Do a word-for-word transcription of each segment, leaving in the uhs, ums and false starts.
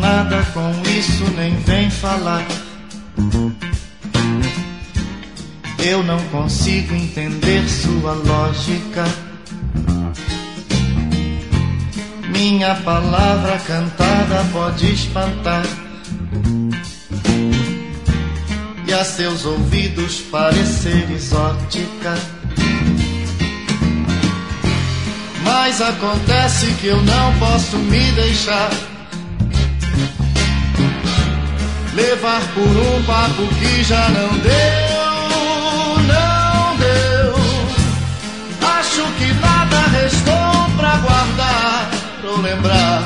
nada com isso, nem vem falar. Eu não consigo entender sua lógica. Minha palavra cantada pode espantar e a seus ouvidos parecer exótica. Mas acontece que eu não posso me deixar levar por um papo que já não deu, não deu. Acho que nada restou pra guardar ou lembrar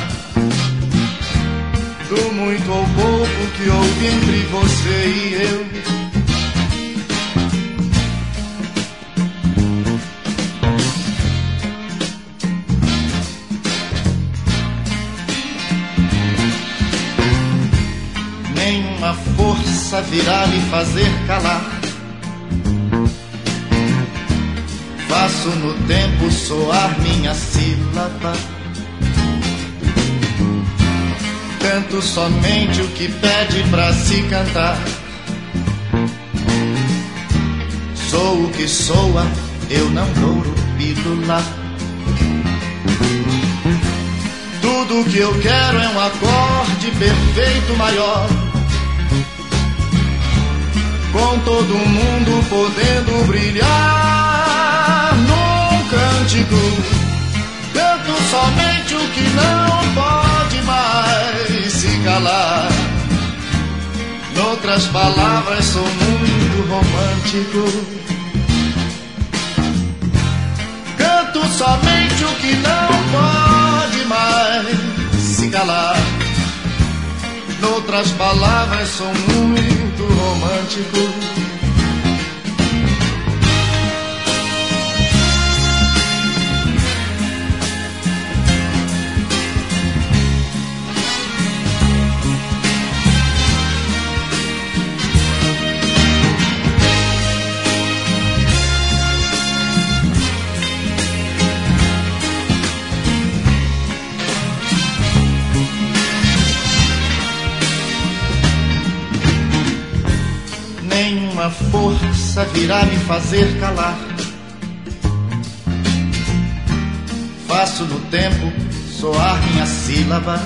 do muito ou pouco que houve entre você e eu. Nenhuma força virá lhe fazer calar. Faço no tempo soar minha sílaba. Canto somente o que pede pra se cantar. Sou o que soa, eu não douro pílula. Tudo que eu quero é um acorde perfeito maior, com todo mundo podendo brilhar num cântico. Canto somente o que não pode mais se calar. Noutras palavras, sou muito romântico. Canto somente o que não pode mais se calar. Noutras palavras, sou muito romântico. Nenhuma força virá me fazer calar. Faço no tempo soar minha sílaba.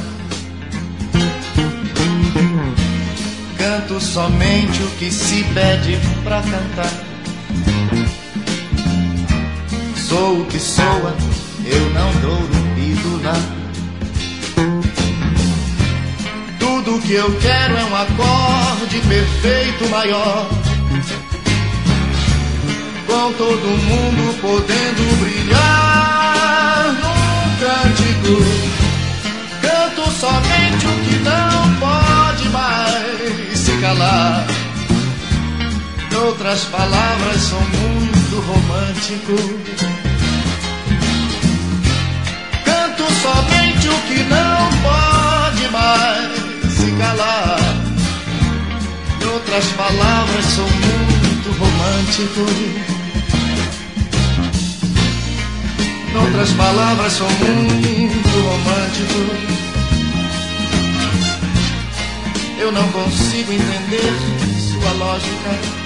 Canto somente o que se pede pra cantar. Sou o que soa, eu não douro pílula. Tudo que eu quero é um acorde perfeito maior, com todo mundo podendo brilhar num cântico. Canto somente o que não pode mais se calar. Noutras palavras, sou muito romântico. Canto somente o que não pode mais se calar. Noutras palavras, sou muito romântico. Noutras palavras, sou muito romântico. Eu não consigo entender sua lógica.